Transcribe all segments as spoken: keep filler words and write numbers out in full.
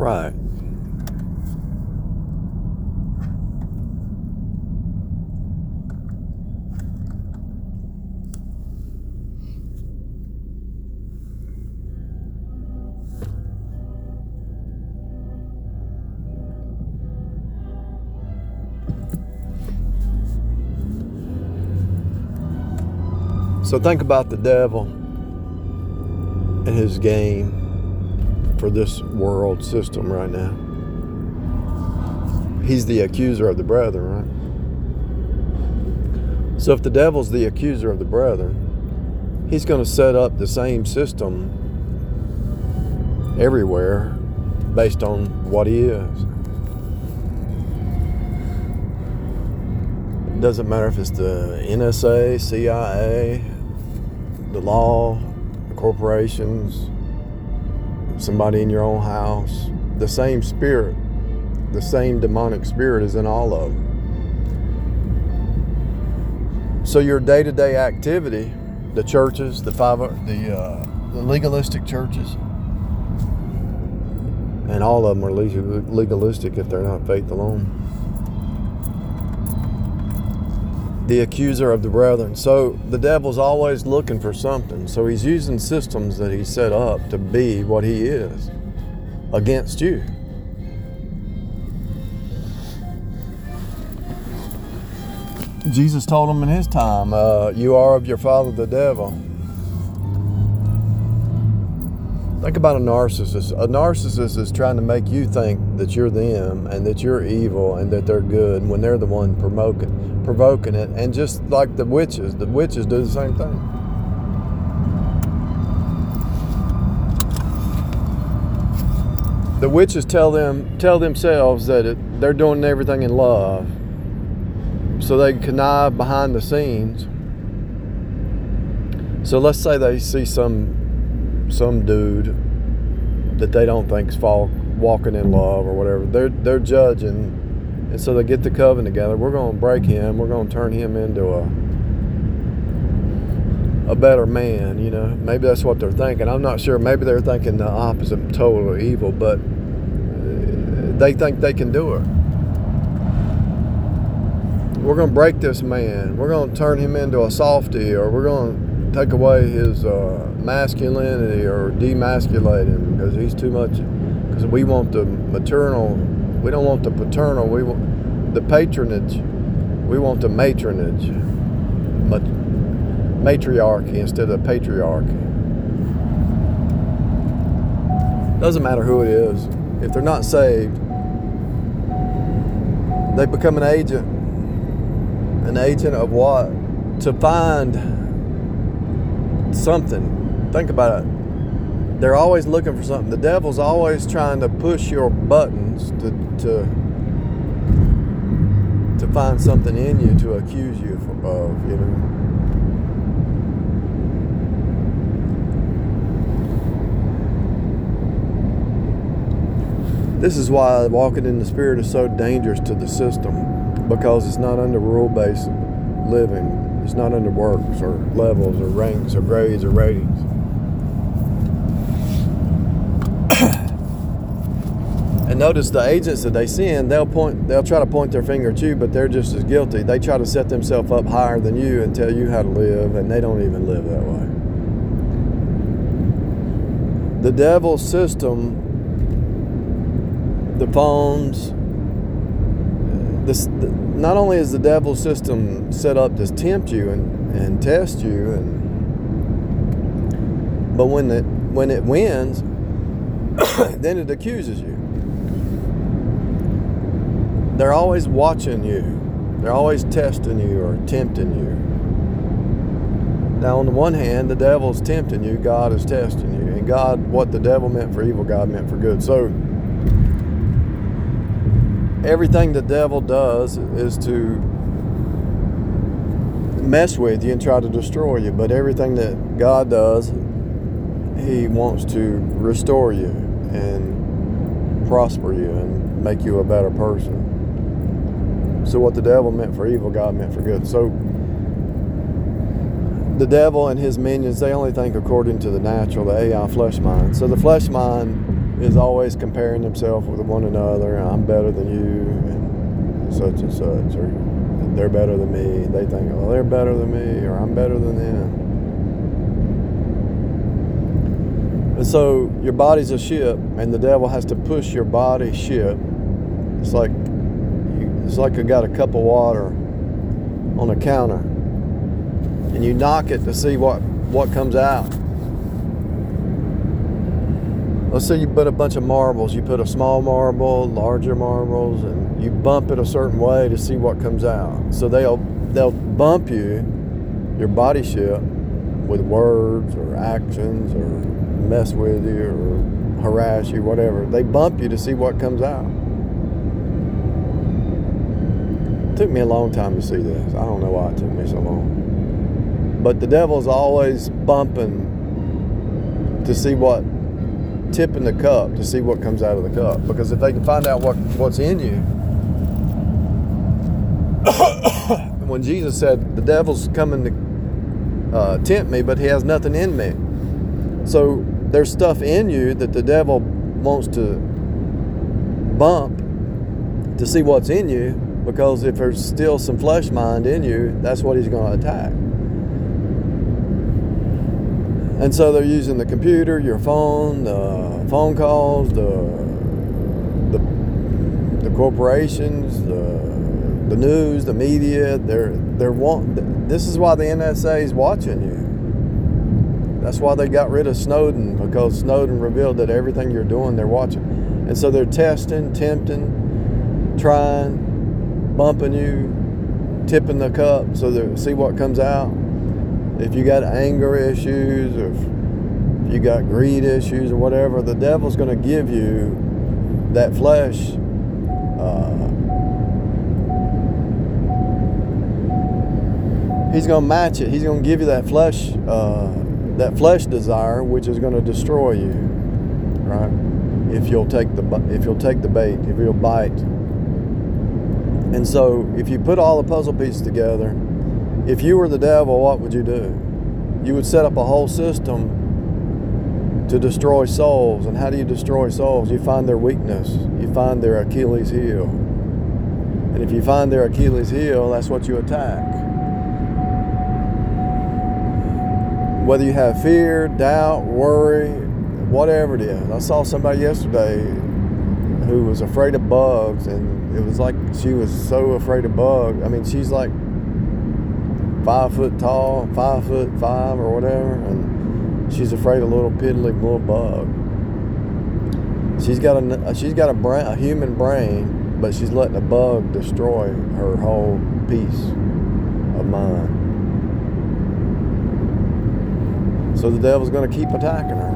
Right. So think about the devil and his game for this world system right now. He's the accuser of the brethren, right? So if the devil's the accuser of the brethren, he's going to set up the same system everywhere based on what he is. It doesn't matter if it's the N S A, C I A, the law, the corporations, somebody in your own house. The same spirit, the same demonic spirit is in all of them. So your day-to-day activity, the churches, the five, the, uh, the legalistic churches, and all of them are legalistic if they're not faith alone. The accuser of the brethren. So the devil's always looking for something. So he's using systems that he set up to be what he is against you. Jesus told him in his time, uh, you are of your father the devil. Think about a narcissist. A narcissist is trying to make you think that you're them and that you're evil and that they're good when they're the one provoking, provoking it. And just like the witches, the witches do the same thing. The witches tell them, tell themselves that it, they're doing everything in love, so they connive behind the scenes. So let's say they see some some dude that they don't think's fall, walking in love or whatever. They're they're judging, and so they get the coven together. We're going to break him. We're going to turn him into a a better man. You know, maybe that's what they're thinking. I'm not sure. Maybe they're thinking the opposite, total evil, but they think they can do it. We're going to break this man. We're going to turn him into a softie, or we're going to take away his uh, masculinity or demasculate him because he's too much. Because we want the maternal, we don't want the paternal. We want the patronage. We want the matronage, mat- matriarchy instead of patriarchy. Doesn't matter who it is. If they're not saved, they become an agent. An agent of what? To find something. Think about it. They're always looking for something. The devil's always trying to push your buttons to to, to find something in you to accuse you of, you know. This is why walking in the Spirit is so dangerous to the system, because it's not under rule-based living. It's not under works or levels or ranks or grades or ratings. And notice the agents that they send, they'll point, they'll try to point their finger at you, but they're just as guilty. They try to set themselves up higher than you and tell you how to live, and they don't even live that way. The devil's system, the phones, This, the, not only is the devil's system set up to tempt you and, and test you, and but when it when it wins, then it accuses you. They're always watching you. They're always testing you or tempting you. Now, on the one hand, the devil's tempting you, God is testing you, and God, what the devil meant for evil, God meant for good. So everything the devil does is to mess with you and try to destroy you. But everything that God does, He wants to restore you and prosper you and make you a better person. So what the devil meant for evil, God meant for good. So the devil and his minions, they only think according to the natural, the A I flesh mind. So the flesh mind is always comparing themselves with one another. I'm better than you, and such and such, or they're better than me. They think, oh, they're better than me, or I'm better than them. And so your body's a ship, and the devil has to push your body ship. It's like you, it's like I got a cup of water on a counter, and you knock it to see what what comes out. Let's say you put a bunch of marbles. You put a small marble, larger marbles, and you bump it a certain way to see what comes out. So they'll they'll bump you, your body ship, with words or actions or mess with you or harass you, whatever. They bump you to see what comes out. It took me a long time to see this. I don't know why it took me so long. But the devil's always bumping to see what, tipping the cup to see what comes out of the cup. Because if they can find out what, what's in you, when Jesus said, the devil's coming to uh, tempt me, but he has nothing in me. So there's stuff in you that the devil wants to bump to see what's in you, because if there's still some flesh mind in you, that's what he's going to attack. And so they're using the computer, your phone, the phone calls, the the, the corporations, the, the news, the media. They're they're want. This is why the N S A is watching you. That's why they got rid of Snowden, because Snowden revealed that everything you're doing, they're watching. And so they're testing, tempting, trying, bumping you, tipping the cup so they see what comes out. If you got anger issues, or if you got greed issues or whatever, the devil's going to give you that flesh. Uh, he's going to match it. He's going to give you that flesh uh, that flesh desire, which is going to destroy you, right? If you'll take the if you'll take the bait, if you'll bite. And so, if you put all the puzzle pieces together, if you were the devil, what would you do? You would set up a whole system to destroy souls. And how do you destroy souls? You find their weakness. You find their Achilles heel. And if you find their Achilles heel, that's what you attack. Whether you have fear, doubt, worry, whatever it is. I saw somebody yesterday who was afraid of bugs, and it was like she was so afraid of bugs. I mean, she's like five foot tall, five foot five or whatever, and she's afraid of little piddly little bug. She's got a she's got a brain, a human brain, but she's letting a bug destroy her whole piece of mind. So the devil's going to keep attacking her,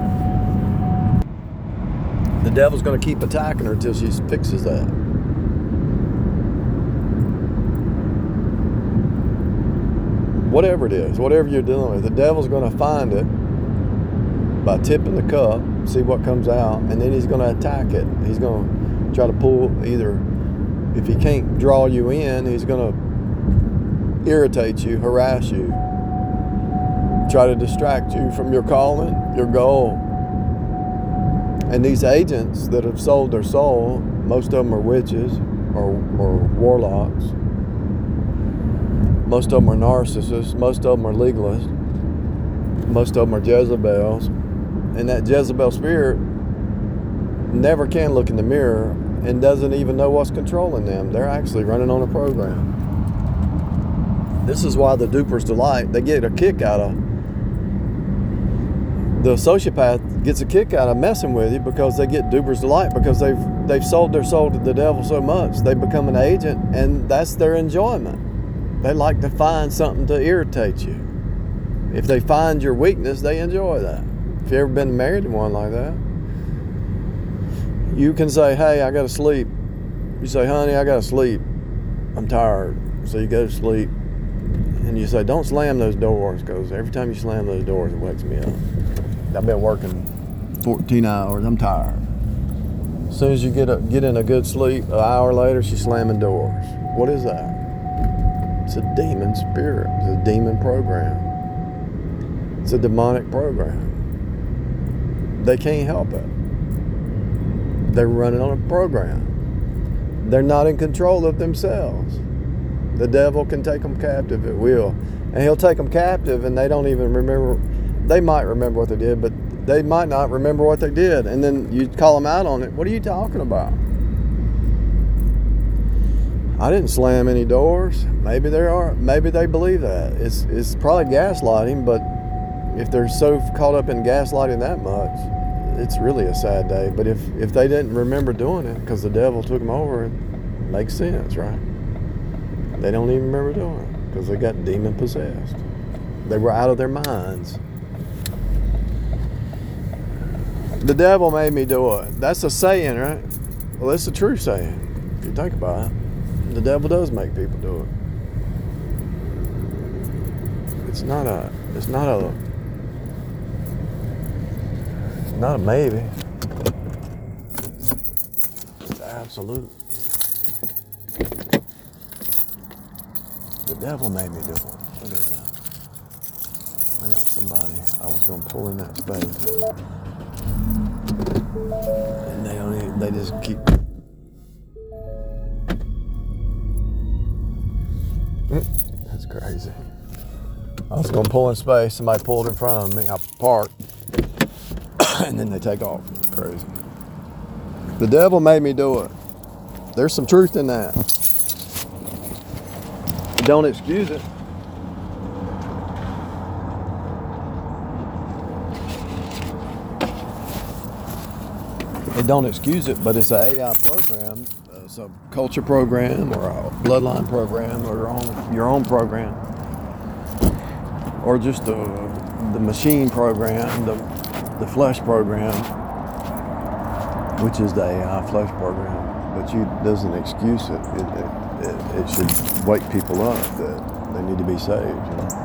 right? The devil's going to keep attacking her until she fixes that. Whatever it is, whatever you're dealing with, the devil's going to find it by tipping the cup, see what comes out, and then he's going to attack it. He's going to try to pull either, if he can't draw you in, he's going to irritate you, harass you, try to distract you from your calling, your goal. And these agents that have sold their soul, most of them are witches or, or warlocks. Most of them are narcissists. Most of them are legalists. Most of them are Jezebels. And that Jezebel spirit never can look in the mirror and doesn't even know what's controlling them. They're actually running on a program. This is why the duper's delight, they get a kick out of. The sociopath gets a kick out of messing with you because they get duper's delight, because they've they've sold their soul to the devil so much. They become an agent, and that's their enjoyment. They like to find something to irritate you. If they find your weakness, they enjoy that. If you've ever been married to one like that, you can say, hey, I got to sleep. You say, honey, I got to sleep. I'm tired. So you go to sleep. And you say, don't slam those doors, because every time you slam those doors, it wakes me up. I've been working fourteen hours. I'm tired. As soon as you get a, get in a good sleep, an hour later, she's slamming doors. What is that? It's a demon spirit. It's a demon program. It's a demonic program. They can't help it. They're running on a program. They're not in control of themselves. The devil can take them captive at will. And he'll take them captive and they don't even remember. They might remember what they did, but they might not remember what they did. And then you call them out on it. What are you talking about? I didn't slam any doors. Maybe there are. Maybe they believe that. It's it's probably gaslighting, but if they're so caught up in gaslighting that much, it's really a sad day. But if, if they didn't remember doing it because the devil took them over, it makes sense, right? They don't even remember doing it because they got demon possessed. They were out of their minds. The devil made me do it. That's a saying, right? Well, it's a true saying if you think about it. The devil does make people do it. It's not a. It's not a. It's not a maybe. It's absolute. The devil made me do it. Look at that. I got somebody I was going to pull in that space. And they don't even, they just keep. That's crazy. I was going to pull in space. Somebody pulled in front of me. I parked. And then they take off. Crazy. The devil made me do it. There's some truth in that. Don't excuse it. It don't excuse it, but it's an A I program. It's a culture program or a bloodline program or your own, your own program. Or just the, the machine program, the, the flesh program, which is the A I flesh program. But you doesn't excuse it. It, it, it, it should wake people up that they need to be saved, you know.